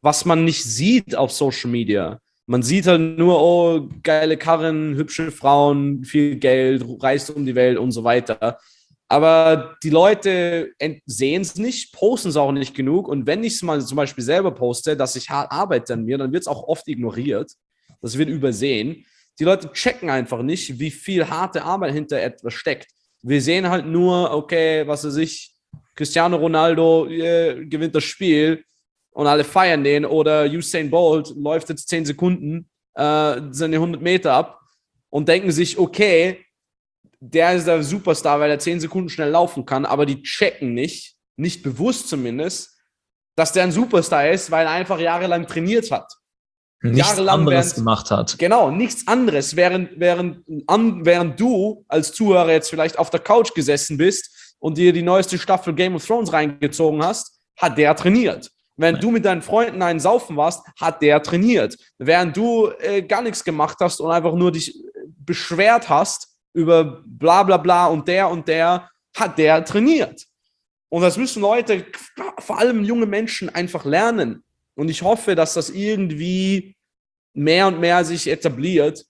was man nicht sieht auf Social Media. Man sieht halt nur, oh, geile Karren, hübsche Frauen, viel Geld, reist um die Welt und so weiter. Aber die Leute sehen es nicht, posten es auch nicht genug. Und wenn ich es mal zum Beispiel selber poste, dass ich hart arbeite an mir, dann wird es auch oft ignoriert. Das wird übersehen. Die Leute checken einfach nicht, wie viel harte Arbeit hinter etwas steckt. Wir sehen halt nur, okay, was weiß ich, Cristiano Ronaldo gewinnt das Spiel und alle feiern den, oder Usain Bolt läuft jetzt 10 Sekunden seine 100 Meter ab und denken sich, okay, der ist der Superstar, weil er 10 Sekunden schnell laufen kann, aber die checken nicht bewusst zumindest, dass der ein Superstar ist, weil er einfach jahrelang trainiert hat. Nichts anderes gemacht hat. Genau, nichts anderes. Während du als Zuhörer jetzt vielleicht auf der Couch gesessen bist und dir die neueste Staffel Game of Thrones reingezogen hast, hat der trainiert. Wenn du mit deinen Freunden einen saufen warst, hat der trainiert. Während du gar nichts gemacht hast und einfach nur dich beschwert hast über bla bla bla und der, hat der trainiert. Und das müssen Leute, vor allem junge Menschen, einfach lernen. Und ich hoffe, dass das irgendwie mehr und mehr sich etabliert.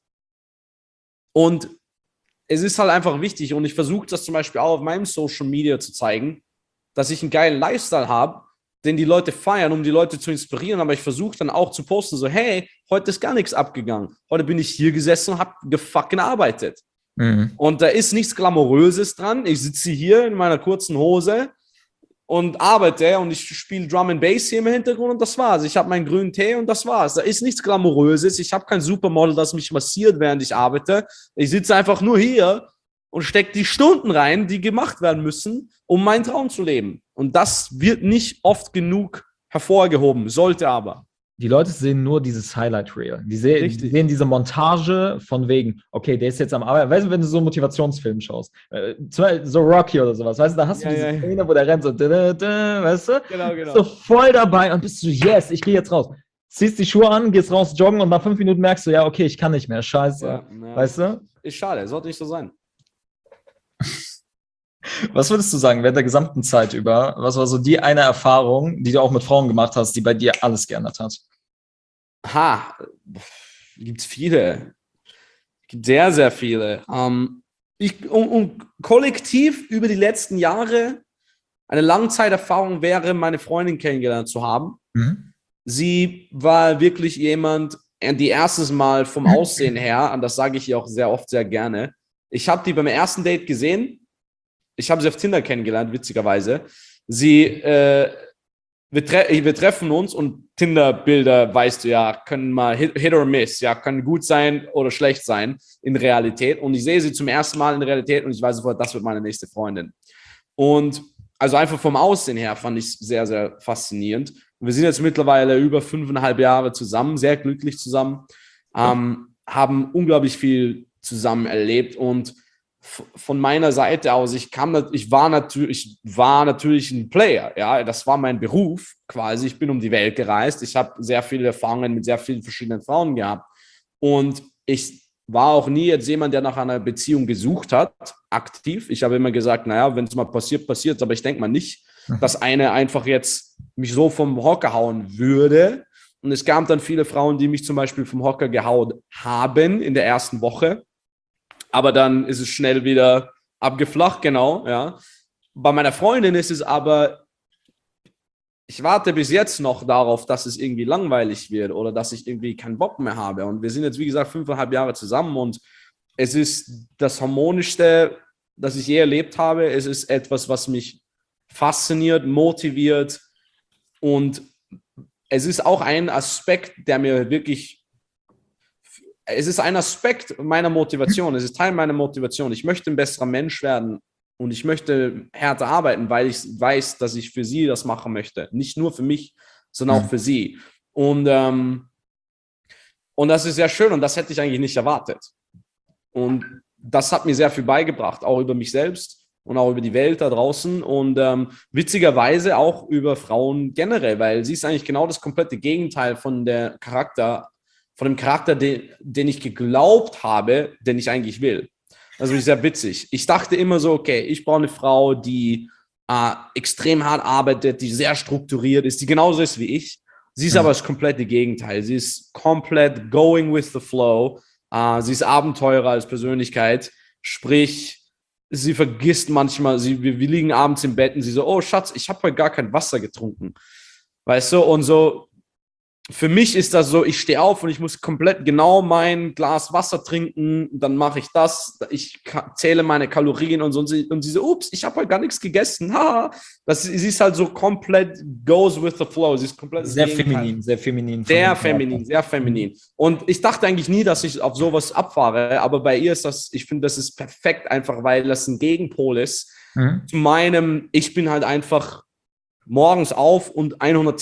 Und es ist halt einfach wichtig. Und ich versuche das zum Beispiel auch auf meinem Social Media zu zeigen, dass ich einen geilen Lifestyle habe, den die Leute feiern, um die Leute zu inspirieren. Aber ich versuche dann auch zu posten, so, hey, heute ist gar nichts abgegangen. Heute bin ich hier gesessen und habe gefucking gearbeitet. Und da ist nichts Glamouröses dran. Ich sitze hier in meiner kurzen Hose und arbeite und ich spiele Drum and Bass hier im Hintergrund und das war's. Ich habe meinen grünen Tee und das war's. Da ist nichts Glamouröses. Ich habe kein Supermodel, das mich massiert, während ich arbeite. Ich sitze einfach nur hier und stecke die Stunden rein, die gemacht werden müssen, um meinen Traum zu leben. Und das wird nicht oft genug hervorgehoben, sollte aber. Die Leute sehen nur dieses Highlight-Reel. Die sehen diese Montage von wegen, okay, der ist jetzt am Arbeiten. Weißt du, wenn du so einen Motivationsfilm schaust, so Rocky oder sowas, weißt du, da hast du diese Szene, wo der rennt so, weißt du? Genau. So voll dabei und bist du, yes, ich gehe jetzt raus. Ziehst die Schuhe an, gehst raus joggen und nach 5 Minuten merkst du, ja, okay, ich kann nicht mehr, scheiße. Weißt du? Ist schade, sollte nicht so sein. Was würdest du sagen, während der gesamten Zeit über, was war so die eine Erfahrung, die du auch mit Frauen gemacht hast, die bei dir alles geändert hat? Gibt es viele. Gibt sehr, sehr viele. Kollektiv über die letzten Jahre eine Langzeiterfahrung wäre, meine Freundin kennengelernt zu haben. Sie war wirklich jemand, die erstes Mal vom Aussehen her, und das sage ich ihr auch sehr oft, sehr gerne, ich habe die beim ersten Date gesehen. Ich habe sie auf Tinder kennengelernt, witzigerweise. Wir treffen uns und Tinder-Bilder, weißt du ja, können mal hit or miss, ja, können gut sein oder schlecht sein in Realität. Und ich sehe sie zum ersten Mal in Realität und ich weiß sofort, das wird meine nächste Freundin. Und also einfach vom Aussehen her fand ich es sehr, sehr faszinierend. Und wir sind jetzt mittlerweile über 5,5 Jahre zusammen, sehr glücklich zusammen, haben unglaublich viel zusammen erlebt und von meiner Seite aus, ich war natürlich ein Player, ja, das war mein Beruf quasi, ich bin um die Welt gereist, ich habe sehr viele Erfahrungen mit sehr vielen verschiedenen Frauen gehabt und ich war auch nie jetzt jemand, der nach einer Beziehung gesucht hat, aktiv. Ich habe immer gesagt, naja, wenn es mal passiert, passiert, aber ich denke mal nicht, dass eine einfach jetzt mich so vom Hocker hauen würde. Und es gab dann viele Frauen, die mich zum Beispiel vom Hocker gehauen haben in der ersten Woche. Aber dann ist es schnell wieder abgeflacht, genau, ja. Bei meiner Freundin ist es aber, ich warte bis jetzt noch darauf, dass es irgendwie langweilig wird oder dass ich irgendwie keinen Bock mehr habe. Und wir sind jetzt, wie gesagt, 5,5 Jahre zusammen und es ist das Harmonischste, das ich je erlebt habe. Es ist etwas, was mich fasziniert, motiviert und es ist auch ein Aspekt, der mir wirklich... Es ist ein Aspekt meiner Motivation, es ist Teil meiner Motivation. Ich möchte ein besserer Mensch werden und ich möchte härter arbeiten, weil ich weiß, dass ich für sie das machen möchte. Nicht nur für mich, sondern auch für sie. Und das ist sehr schön und das hätte ich eigentlich nicht erwartet. Und das hat mir sehr viel beigebracht, auch über mich selbst und auch über die Welt da draußen und witzigerweise auch über Frauen generell, weil sie ist eigentlich genau das komplette Gegenteil von dem Charakter, den ich geglaubt habe, den ich eigentlich will. Also sehr witzig. Ich dachte immer so, okay, ich brauche eine Frau, die extrem hart arbeitet, die sehr strukturiert ist, die genauso ist wie ich. Sie ist aber das komplette Gegenteil. Sie ist komplett going with the flow. Sie ist Abenteurer als Persönlichkeit. Sprich, sie vergisst manchmal, wir liegen abends im Bett und sie so, oh Schatz, ich habe heute gar kein Wasser getrunken. Weißt du, und so, für mich ist das so, ich stehe auf und ich muss komplett genau mein Glas Wasser trinken, dann mache ich das, ich zähle meine Kalorien und so, und sie so, ups, ich habe heute gar nichts gegessen, haha. Sie ist halt so komplett goes with the flow, sie ist komplett Sehr feminin, sehr feminin. Sehr feminin, sehr feminin. Und ich dachte eigentlich nie, dass ich auf sowas abfahre, aber bei ihr ist das, ich finde, das ist perfekt einfach, weil das ein Gegenpol ist zu meinem, ich bin halt einfach morgens auf und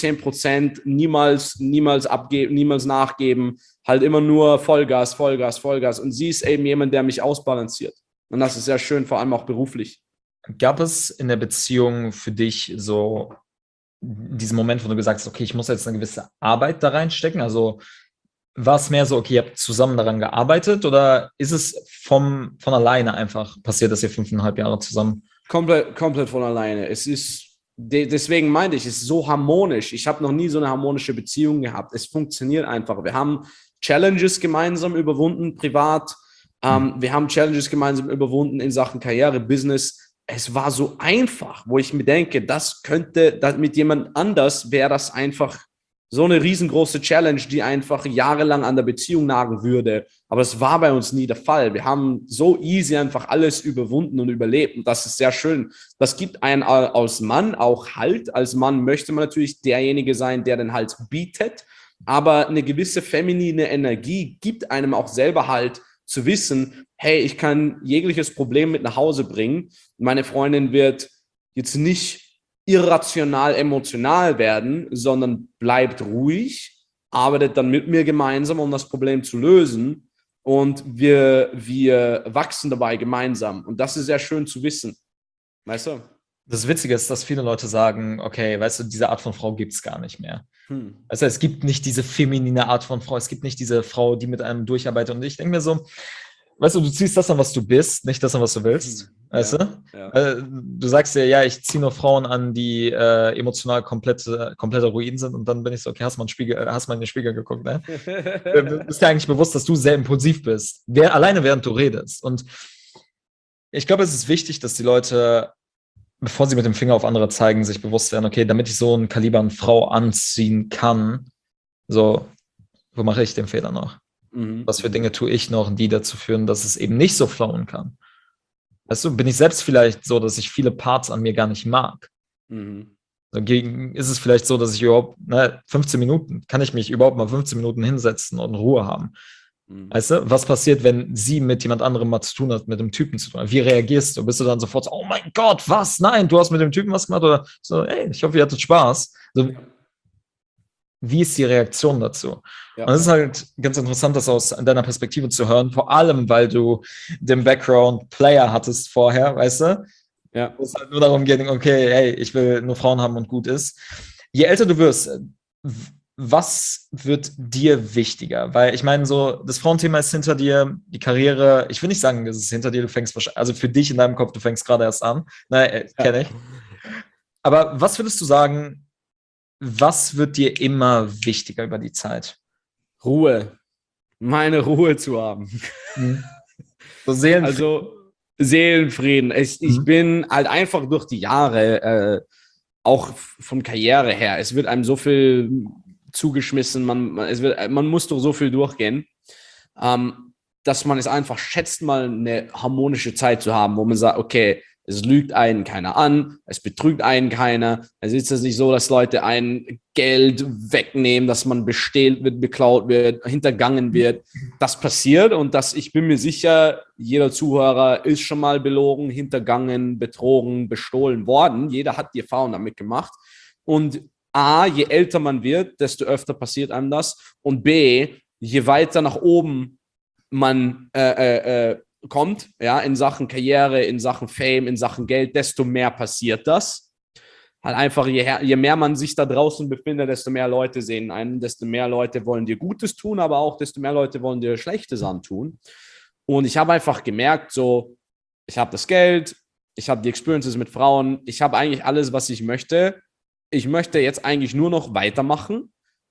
110% niemals abgeben, niemals nachgeben, halt immer nur Vollgas, Vollgas, Vollgas. Und sie ist eben jemand, der mich ausbalanciert. Und das ist sehr schön, vor allem auch beruflich. Gab es in der Beziehung für dich so diesen Moment, wo du gesagt hast, okay, ich muss jetzt eine gewisse Arbeit da reinstecken? Also war es mehr so, okay, ihr habt zusammen daran gearbeitet oder ist es von alleine einfach passiert, dass ihr 5,5 Jahre zusammen? Komplett von alleine. Es ist deswegen meinte ich, es ist so harmonisch. Ich habe noch nie so eine harmonische Beziehung gehabt. Es funktioniert einfach. Wir haben Challenges gemeinsam überwunden, privat. Wir haben Challenges gemeinsam überwunden in Sachen Karriere, Business. Es war so einfach, wo ich mir denke, das mit jemand anders wäre das einfach so eine riesengroße Challenge, die einfach jahrelang an der Beziehung nagen würde. Aber es war bei uns nie der Fall. Wir haben so easy einfach alles überwunden und überlebt. Und das ist sehr schön. Das gibt einen als Mann auch Halt. Als Mann möchte man natürlich derjenige sein, der den Halt bietet. Aber eine gewisse feminine Energie gibt einem auch selber Halt zu wissen, hey, ich kann jegliches Problem mit nach Hause bringen. Meine Freundin wird jetzt nicht irrational emotional werden, sondern bleibt ruhig, arbeitet dann mit mir gemeinsam, um das Problem zu lösen und wir wachsen dabei gemeinsam und das ist sehr schön zu wissen, weißt du? Das Witzige ist, dass viele Leute sagen, okay, weißt du, diese Art von Frau gibt es gar nicht mehr. Also es gibt nicht diese feminine Art von Frau, es gibt nicht diese Frau, die mit einem durcharbeitet und ich denke mir so, weißt du, du ziehst das an, was du bist, nicht das an, was du willst. Weißt du? Ja. Du sagst ja, ich ziehe nur Frauen an, die emotional komplette Ruinen sind und dann bin ich so, okay, hast mal in den Spiegel geguckt, ne? Du bist ja eigentlich bewusst, dass du sehr impulsiv bist. Alleine während du redest. Und ich glaube, es ist wichtig, dass die Leute, bevor sie mit dem Finger auf andere zeigen, sich bewusst werden, okay, damit ich so ein Kaliber an Frau anziehen kann, so, wo mache ich den Fehler noch? Was für Dinge tue ich noch, die dazu führen, dass es eben nicht so flowen kann? Weißt du, bin ich selbst vielleicht so, dass ich viele Parts an mir gar nicht mag? Dagegen ist es vielleicht so, dass ich überhaupt, 15 Minuten, kann ich mich überhaupt mal 15 Minuten hinsetzen und Ruhe haben? Weißt du, was passiert, wenn sie mit jemand anderem mal zu tun hat, mit dem Typen zu tun hat? Wie reagierst du? Bist du dann sofort so, oh mein Gott, was? Nein, du hast mit dem Typen was gemacht? Oder so, ey, ich hoffe, ihr hattet Spaß. So, wie ist die Reaktion dazu? Ja. Und es ist halt ganz interessant, das aus deiner Perspektive zu hören, vor allem, weil du den Background Player hattest vorher, weißt du? Ja. Wo es halt nur darum geht, okay, hey, ich will nur Frauen haben und gut ist. Je älter du wirst, was wird dir wichtiger? Weil ich meine, so, das Frauenthema ist hinter dir, die Karriere, ich will nicht sagen, es ist hinter dir, du fängst wahrscheinlich, also für dich in deinem Kopf, du fängst gerade erst an. Kenne ich. Aber was würdest du sagen, was wird dir immer wichtiger über die Zeit? Ruhe. Meine Ruhe zu haben. So Seelenfrieden. Also Seelenfrieden. Ich bin halt einfach durch die Jahre, auch von Karriere her, es wird einem so viel zugeschmissen, man muss durch so viel durchgehen, dass man es einfach schätzt, mal eine harmonische Zeit zu haben, wo man sagt, okay, es lügt einen keiner an, es betrügt einen keiner. Es ist jetzt nicht so, dass Leute ein Geld wegnehmen, dass man bestählt wird, beklaut wird, hintergangen wird. Das passiert und ich bin mir sicher, jeder Zuhörer ist schon mal belogen, hintergangen, betrogen, bestohlen worden. Jeder hat die Erfahrung damit gemacht. Und A, je älter man wird, desto öfter passiert einem das. Und B, je weiter nach oben man kommt, ja, in Sachen Karriere, in Sachen Fame, in Sachen Geld, desto mehr passiert das. Halt einfach, je mehr man sich da draußen befindet, desto mehr Leute sehen einen, desto mehr Leute wollen dir Gutes tun, aber auch desto mehr Leute wollen dir Schlechtes antun. Und ich habe einfach gemerkt, so, ich habe das Geld, ich habe die Experiences mit Frauen, ich habe eigentlich alles, was ich möchte. Ich möchte jetzt eigentlich nur noch weitermachen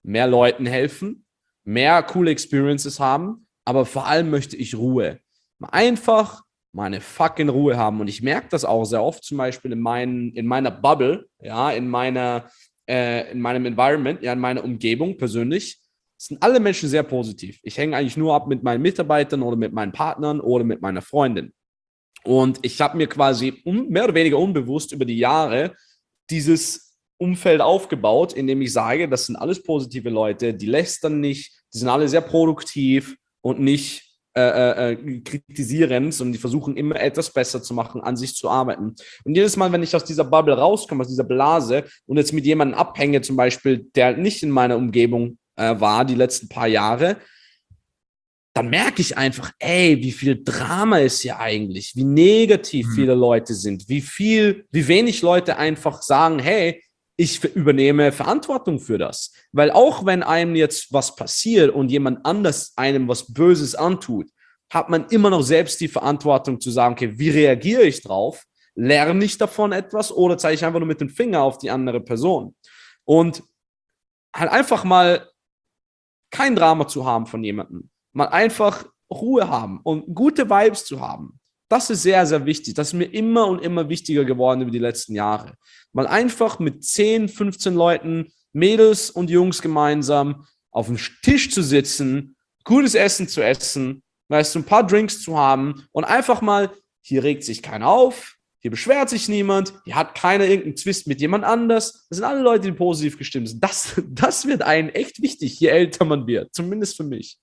mehr Leuten helfen, mehr coole Experiences haben, aber vor allem möchte ich Ruhe. Einfach meine fucking Ruhe haben. Und ich merke das auch sehr oft, zum Beispiel in meiner Bubble, ja, in meinem Environment, ja, in meiner Umgebung persönlich, sind alle Menschen sehr positiv. Ich hänge eigentlich nur ab mit meinen Mitarbeitern oder mit meinen Partnern oder mit meiner Freundin. Und ich habe mir quasi mehr oder weniger unbewusst über die Jahre dieses Umfeld aufgebaut, indem ich sage, das sind alles positive Leute, die lästern nicht, die sind alle sehr produktiv und nicht kritisieren, sondern die versuchen immer etwas besser zu machen, an sich zu arbeiten. Und jedes Mal, wenn ich aus dieser Bubble rauskomme, aus dieser Blase und jetzt mit jemandem abhänge, zum Beispiel, der nicht in meiner Umgebung war die letzten paar Jahre, dann merke ich einfach, ey, wie viel Drama ist hier eigentlich, wie negativ viele Leute sind, wie wenig Leute einfach sagen, hey, ich übernehme Verantwortung für das. Weil auch wenn einem jetzt was passiert und jemand anders einem was Böses antut, hat man immer noch selbst die Verantwortung zu sagen, okay, wie reagiere ich drauf? Lerne ich davon etwas oder zeige ich einfach nur mit dem Finger auf die andere Person? Und halt einfach mal kein Drama zu haben von jemandem. Mal einfach Ruhe haben und gute Vibes zu haben. Das ist sehr, sehr wichtig. Das ist mir immer und immer wichtiger geworden über die letzten Jahre. Mal einfach mit 10, 15 Leuten, Mädels und Jungs gemeinsam auf dem Tisch zu sitzen, gutes Essen zu essen, weißt du, ein paar Drinks zu haben und einfach mal, hier regt sich keiner auf, hier beschwert sich niemand, hier hat keiner irgendeinen Zwist mit jemand anders. Das sind alle Leute, die positiv gestimmt sind. Das wird einem echt wichtig, je älter man wird. Zumindest für mich.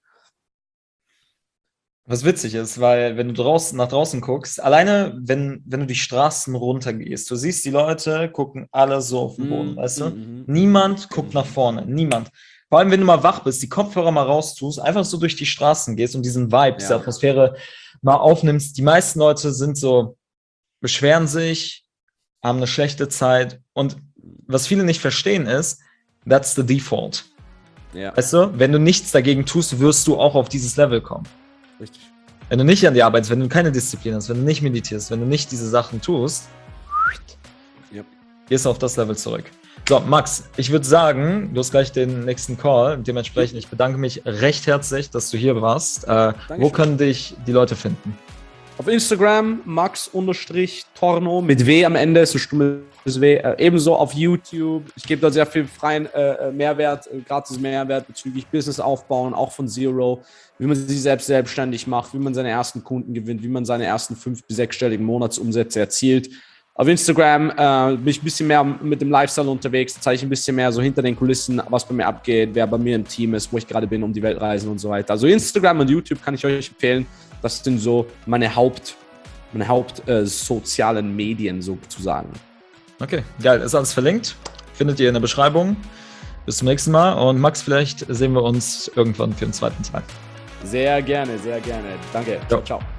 Was witzig ist, weil wenn du nach draußen guckst, alleine wenn du die Straßen runtergehst, du siehst die Leute, gucken alle so auf den Boden, weißt du? Niemand guckt nach vorne, niemand. Vor allem, wenn du mal wach bist, die Kopfhörer mal raustust, einfach so durch die Straßen gehst und diesen Vibe, diese Atmosphäre mal aufnimmst. Die meisten Leute sind so, beschweren sich, haben eine schlechte Zeit und was viele nicht verstehen ist, that's the default. Ja. Weißt du, wenn du nichts dagegen tust, wirst du auch auf dieses Level kommen. Richtig. Wenn du nicht an dir arbeitest, wenn du keine Disziplin hast, wenn du nicht meditierst, wenn du nicht diese Sachen tust, gehst du auf das Level zurück. So, Max, ich würde sagen, du hast gleich den nächsten Call. Dementsprechend, ich bedanke mich recht herzlich, dass du hier warst. Wo können dich die Leute finden? Auf Instagram, max_torno mit W am Ende, so stummes W. Ebenso auf YouTube. Ich gebe da sehr viel freien Mehrwert, gratis Mehrwert bezüglich Business aufbauen, auch von Zero, wie man sich selbstständig macht, wie man seine ersten Kunden gewinnt, wie man seine ersten 5- bis 6-stelligen Monatsumsätze erzielt. Auf Instagram bin ich ein bisschen mehr mit dem Lifestyle unterwegs, da zeige ich ein bisschen mehr so hinter den Kulissen, was bei mir abgeht, wer bei mir im Team ist, wo ich gerade bin, um die Welt reisen und so weiter. Also Instagram und YouTube kann ich euch empfehlen. Das sind so meine sozialen Medien sozusagen. Okay, geil. Ist alles verlinkt. Findet ihr in der Beschreibung. Bis zum nächsten Mal. Und Max, vielleicht sehen wir uns irgendwann für den zweiten Teil. Sehr gerne, sehr gerne. Danke. Ciao, ciao.